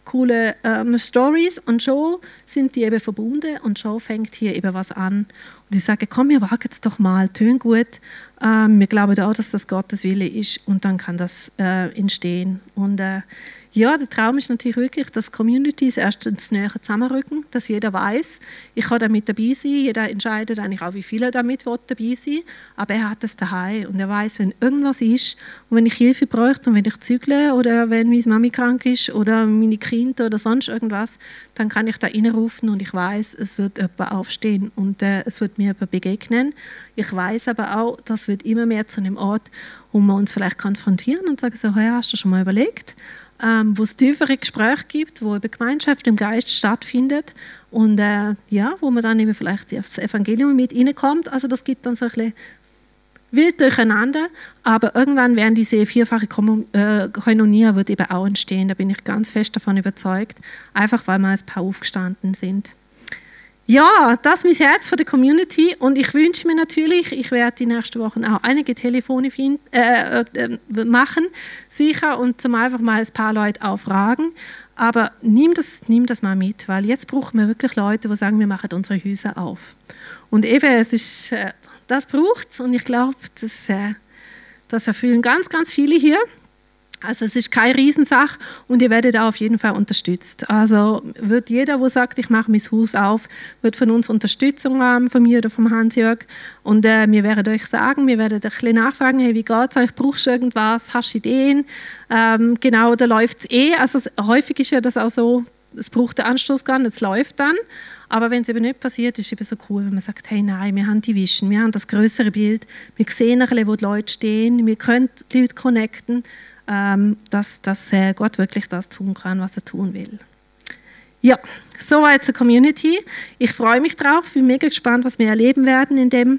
Speaker 1: Stories und schon sind die eben verbunden und schon fängt hier eben was an. Und die sagen, komm, wir wagen es doch mal, tönt gut. Wir glauben auch, dass das Gottes Wille ist und dann kann das entstehen. Und ja, der Traum ist natürlich wirklich, dass Communities erstens näher zusammenrücken, dass jeder weiß, ich kann damit dabei sein, jeder entscheidet eigentlich auch, wie viele damit dabei sein, aber er hat es daheim und er weiß, wenn irgendwas ist und wenn ich Hilfe bräuchte und wenn ich zügle oder wenn meine Mami krank ist oder meine Kinder oder sonst irgendwas, dann kann ich da reinrufen und ich weiß, es wird jemand aufstehen und es wird mir jemand begegnen. Ich weiß aber auch, das wird immer mehr zu einem Ort, wo wir uns vielleicht konfrontieren und sagen so, hey, hast du schon mal überlegt? Wo es tiefere Gespräche gibt, wo eben Gemeinschaft im Geist stattfindet und wo man dann eben vielleicht aufs Evangelium mit reinkommt. Also das gibt dann so ein bisschen wild durcheinander, aber irgendwann werden diese vierfache Koinonia wird eben auch entstehen, da bin ich ganz fest davon überzeugt, einfach weil wir ein paar aufgestanden sind. Ja, das ist mein Herz für die Community und ich wünsche mir natürlich, ich werde die nächsten Wochen auch einige Telefone machen, sicher, und zum einfach mal ein paar Leute auch fragen. Aber nimm das mal mit, weil jetzt brauchen wir wirklich Leute, die sagen, wir machen unsere Häuser auf. Und eben, das braucht es und ich glaube, das erfüllen ganz, ganz viele hier. Also es ist keine Riesensache und ihr werdet auch auf jeden Fall unterstützt. Also wird jeder, der sagt, ich mache mein Haus auf, wird von uns Unterstützung haben, von mir oder vom Hans-Jörg. Und wir werden euch sagen, wir werden ein bisschen nachfragen, hey, wie geht es euch, brauchst du irgendwas, hast du Ideen? Genau, da läuft es Also häufig ist ja das auch so, es braucht den Anstoß gar nicht, es läuft dann. Aber wenn es eben nicht passiert, ist es eben so cool, wenn man sagt, hey, nein, wir haben die Vision, wir haben das größere Bild, wir sehen ein bisschen, wo die Leute stehen, wir können die Leute connecten. dass Gott wirklich das tun kann, was er tun will. Ja, soweit zur Community. Ich freue mich drauf, bin mega gespannt, was wir erleben werden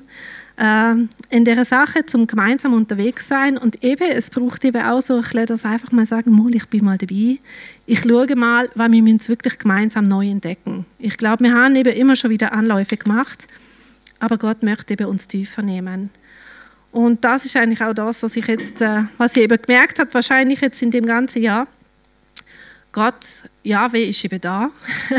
Speaker 1: in der Sache, zum gemeinsam unterwegs sein. Und eben, es braucht eben auch so ein bisschen, dass einfach mal sagen, mal, ich bin mal dabei. Ich schaue mal, weil wir müssen es wirklich gemeinsam neu entdecken. Ich glaube, wir haben eben immer schon wieder Anläufe gemacht, aber Gott möchte eben uns tiefer nehmen. Und das ist eigentlich auch das, was ich eben gemerkt habe, wahrscheinlich jetzt in dem ganzen Jahr. Gott, Jahwe ist eben da.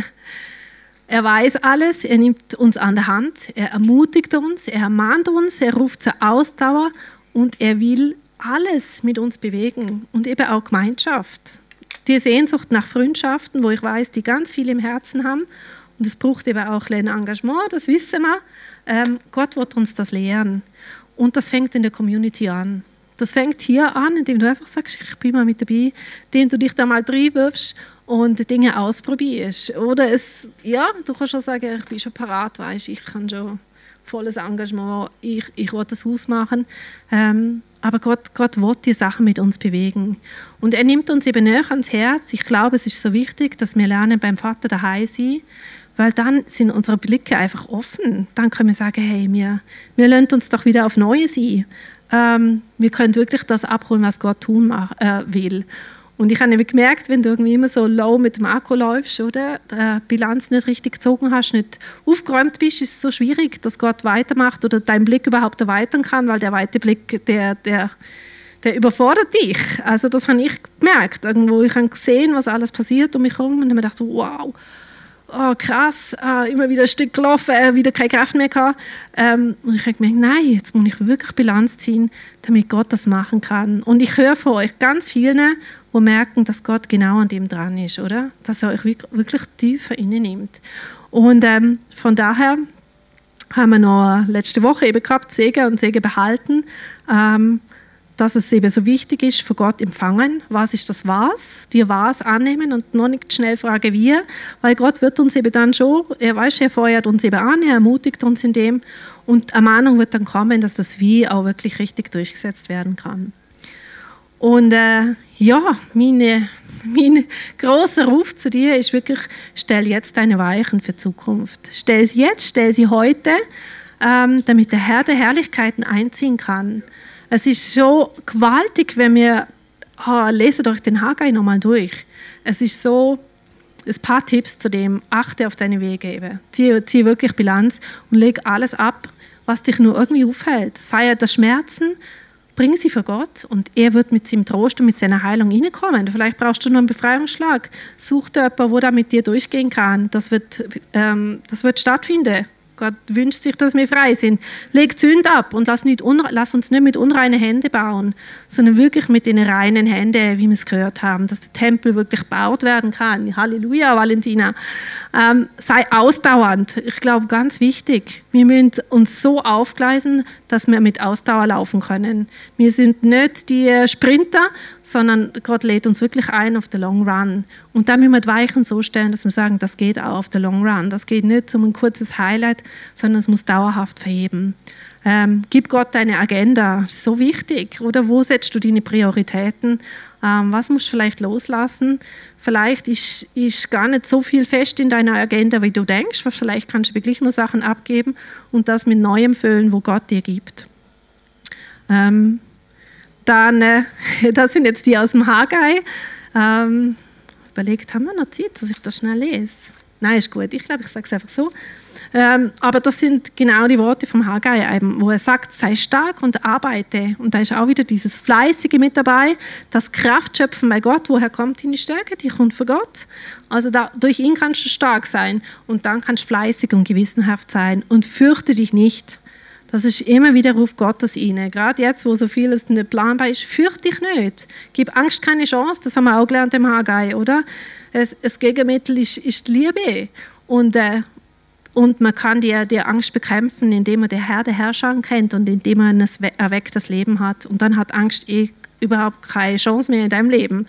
Speaker 1: Er weiß alles, er nimmt uns an der Hand, er ermutigt uns, er ermahnt uns, er ruft zur Ausdauer und er will alles mit uns bewegen und eben auch Gemeinschaft. Die Sehnsucht nach Freundschaften, wo ich weiß, die ganz viel im Herzen haben und es braucht eben auch ein Engagement, das wissen wir. Gott wird uns das lehren und das fängt in der Community an. Das fängt hier an, indem du einfach sagst, ich bin mal mit dabei, indem du dich da mal reinwirfst und Dinge ausprobierst. Oder du kannst schon sagen, ich bin schon parat, weißt, ich kann schon volles Engagement, ich will das Haus machen. Aber Gott will die Sachen mit uns bewegen. Und er nimmt uns eben näher ans Herz. Ich glaube, es ist so wichtig, dass wir lernen, beim Vater daheim sein, weil dann sind unsere Blicke einfach offen. Dann können wir sagen, hey, wir lassen uns doch wieder auf Neues ein. Wir können wirklich das abholen, was Gott tun will. Und ich habe nämlich gemerkt, wenn du irgendwie immer so low mit dem Akku läufst, oder die Bilanz nicht richtig gezogen hast, nicht aufgeräumt bist, ist es so schwierig, dass Gott weitermacht oder dein Blick überhaupt erweitern kann, weil der weite Blick, der überfordert dich. Also das habe ich gemerkt. Irgendwo, ich habe gesehen, was alles passiert um mich herum und habe mir gedacht, wow, oh, krass, immer wieder ein Stück gelaufen, wieder keine Kraft mehr gehabt. Und ich habe gemerkt, nein, jetzt muss ich wirklich Bilanz ziehen, damit Gott das machen kann. Und ich höre von euch ganz vielen, die merken, dass Gott genau an dem dran ist, oder? Dass er euch wirklich tiefer innimmt. Und von daher haben wir noch letzte Woche eben gehabt, Segen und Segen behalten, dass es eben so wichtig ist, von Gott empfangen. Was ist das Was? Dir Was annehmen und noch nicht schnell fragen, wie. Weil Gott wird uns eben dann schon, er feuert uns eben an, er ermutigt uns in dem. Und Ermahnung wird dann kommen, dass das Wie auch wirklich richtig durchgesetzt werden kann. Und mein grosser Ruf zu dir ist wirklich, stell jetzt deine Weichen für Zukunft. Stell sie jetzt, stell sie heute, damit der Herr der Herrlichkeiten einziehen kann. Es ist so gewaltig, wenn wir lesen durch den Haggai nochmal durch. Es ist so, ein paar Tipps zu dem, achte auf deine Wege eben. Zieh wirklich Bilanz und leg alles ab, was dich nur irgendwie aufhält. Sei das Schmerzen, bring sie vor Gott und er wird mit seinem Trost und mit seiner Heilung reinkommen. Vielleicht brauchst du noch einen Befreiungsschlag. Such dir jemanden, der da mit dir durchgehen kann. Das wird stattfinden. Gott wünscht sich, dass wir frei sind. Leg Sünde ab und lass uns nicht mit unreinen Händen bauen, sondern wirklich mit den reinen Händen, wie wir es gehört haben, dass der Tempel wirklich gebaut werden kann. Halleluja, Valentina. Sei ausdauernd. Ich glaube, ganz wichtig. Wir müssen uns so aufgleisen, dass wir mit Ausdauer laufen können. Wir sind nicht die Sprinter, sondern Gott lädt uns wirklich ein auf den Long Run. Und da müssen wir die Weichen so stellen, dass wir sagen, das geht auch auf den Long Run. Das geht nicht um ein kurzes Highlight, sondern es muss dauerhaft verheben. Gib Gott deine Agenda, das ist so wichtig. Oder wo setzt du deine Prioritäten? Was musst du vielleicht loslassen? Vielleicht ist gar nicht so viel fest in deiner Agenda, wie du denkst. Vielleicht kannst du wirklich nur Sachen abgeben und das mit Neuem füllen, wo Gott dir gibt. Das sind jetzt die aus dem Haggai. Überlegt, haben wir noch Zeit, dass ich das schnell lese? Nein, ist gut. Ich glaube, ich sage es einfach so. Aber das sind genau die Worte vom Haggai, wo er sagt, sei stark und arbeite. Und da ist auch wieder dieses Fleißige mit dabei, das Kraftschöpfen bei Gott. Woher kommt deine Stärke? Die kommt von Gott. Also durch ihn kannst du stark sein und dann kannst du fleißig und gewissenhaft sein und fürchte dich nicht. Das ist immer wieder Ruf Gottes inne. Gerade jetzt, wo so vieles nicht planbar ist, fürchte dich nicht. Gib Angst keine Chance, das haben wir auch gelernt im Haggai, oder? Das Gegenmittel ist die Liebe. Und man kann die Angst bekämpfen, indem man den Herr der Herrscher kennt und indem man ein erwecktes Leben hat. Und dann hat Angst überhaupt keine Chance mehr in deinem Leben.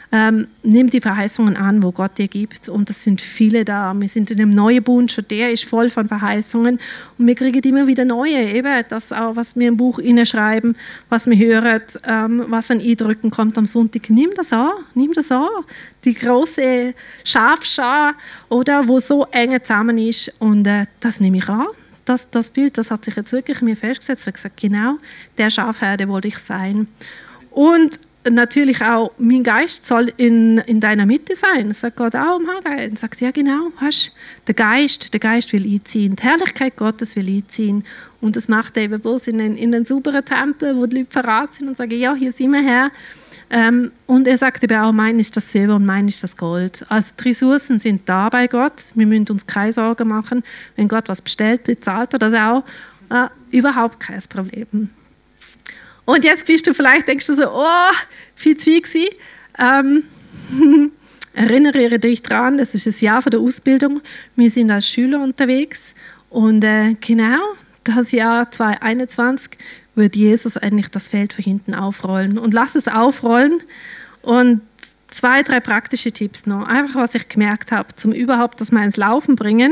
Speaker 1: Nimm die Verheißungen an, wo Gott dir gibt. Und das sind viele da. Wir sind in einem neuen Bund schon, der ist voll von Verheißungen. Und wir kriegen immer wieder neue. Eben das auch, was wir im Buch hineinschreiben, was wir hören, was an Eindrücken kommt am Sonntag. Nimm das an. Die große Schafschar, oder, wo so eng zusammen ist. Und das nehme ich an. Das Bild, das hat sich jetzt wirklich mir festgesetzt. Ich habe gesagt, genau, der Schafherde wollte ich sein. Und natürlich auch, mein Geist soll in deiner Mitte sein. Das sagt Gott auch im Haggai. Er sagt, ja genau, hast der Geist will einziehen. Die Herrlichkeit Gottes will einziehen. Und das macht er eben bloß in einen sauberen Tempel, wo die Leute parat sind und sagen, ja, hier sind wir her. Und er sagt eben auch, mein ist das Silber und mein ist das Gold. Also die Ressourcen sind da bei Gott. Wir müssen uns keine Sorgen machen. Wenn Gott was bestellt, bezahlt er das auch. Überhaupt kein Problem. Und jetzt denkst du so, oh, viel zu viel gewesen. Erinnere dich daran, das ist das Jahr der Ausbildung. Wir sind als Schüler unterwegs. Und genau das Jahr 2021 wird Jesus eigentlich das Feld von hinten aufrollen. Und lass es aufrollen. Und 2, 3 praktische Tipps noch. Einfach, was ich gemerkt habe, zum überhaupt das mal ins Laufen bringen.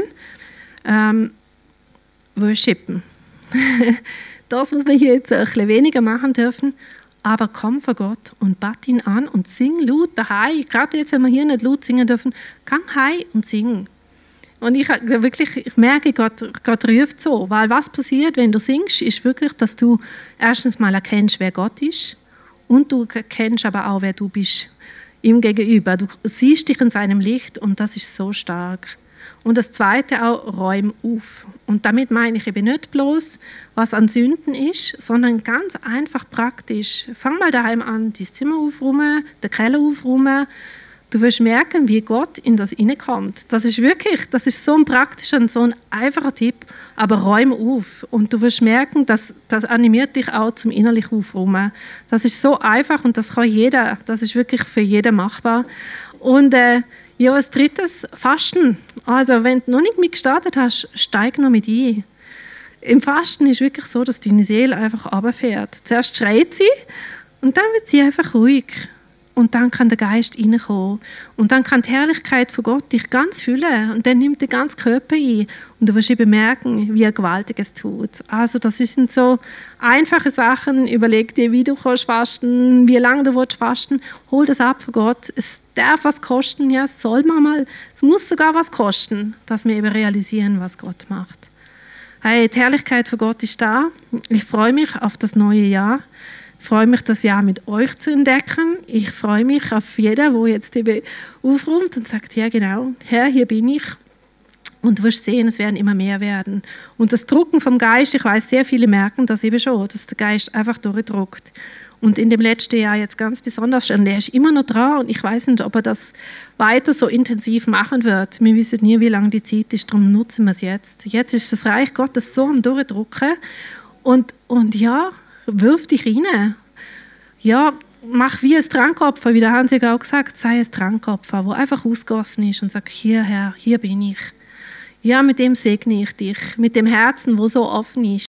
Speaker 1: Worshipen. Das muss man hier jetzt ein bisschen weniger machen dürfen, aber komm vor Gott und bat ihn an und sing laut daheim. Gerade jetzt, wenn wir hier nicht laut singen dürfen, komm heim und sing. Und ich merke, Gott ruft so, weil was passiert, wenn du singst, ist wirklich, dass du erstens mal erkennst, wer Gott ist, und du erkennst aber auch, wer du bist ihm gegenüber. Du siehst dich in seinem Licht und das ist so stark. Und das Zweite auch, räum auf. Und damit meine ich eben nicht bloß, was an Sünden ist, sondern ganz einfach praktisch. Fang mal daheim an, dein Zimmer aufräumen, den Keller aufräumen. Du wirst merken, wie Gott in das hineinkommt. Das ist so ein praktischer und so ein einfacher Tipp, aber räum auf. Und du wirst merken, das animiert dich auch zum innerlichen Aufräumen. Das ist so einfach und das kann jeder. Das ist wirklich für jeden machbar. Und ja, als drittes, Fasten. Also wenn du noch nicht mit gestartet hast, steig noch mit ein. Im Fasten ist wirklich so, dass deine Seele einfach runterfährt. Zuerst schreit sie und dann wird sie einfach ruhig. Und dann kann der Geist reinkommen. Und dann kann die Herrlichkeit von Gott dich ganz füllen. Und dann nimmt den ganzen Körper ein. Und du wirst eben merken, wie er Gewaltiges tut. Also das sind so einfache Sachen. Überleg dir, wie du fasten, wie lange du fasten willst. Hol das ab von Gott. Es darf was kosten, ja, es muss sogar was kosten, dass wir eben realisieren, was Gott macht. Hey, die Herrlichkeit von Gott ist da. Ich freue mich auf das neue Jahr. Ich freue mich, das Jahr mit euch zu entdecken. Ich freue mich auf jeden, der jetzt eben aufräumt und sagt, ja genau, Herr, hier bin ich. Und du wirst sehen, es werden immer mehr werden. Und das Drucken vom Geist, ich weiß, sehr viele merken das eben schon, dass der Geist einfach durchdruckt. Und in dem letzten Jahr jetzt ganz besonders, und er ist immer noch dran und ich weiß nicht, ob er das weiter so intensiv machen wird. Wir wissen nie, wie lange die Zeit ist, darum nutzen wir es jetzt. Jetzt ist das Reich Gottes so am Durchdrucken und ja, wirf dich rein. Ja, mach wie ein Trankopfer, wie der Hans auch gesagt, sei ein Trankopfer, wo einfach ausgossen ist und sagt, hier Herr, hier bin ich. Ja, mit dem segne ich dich, mit dem Herzen, wo so offen ist.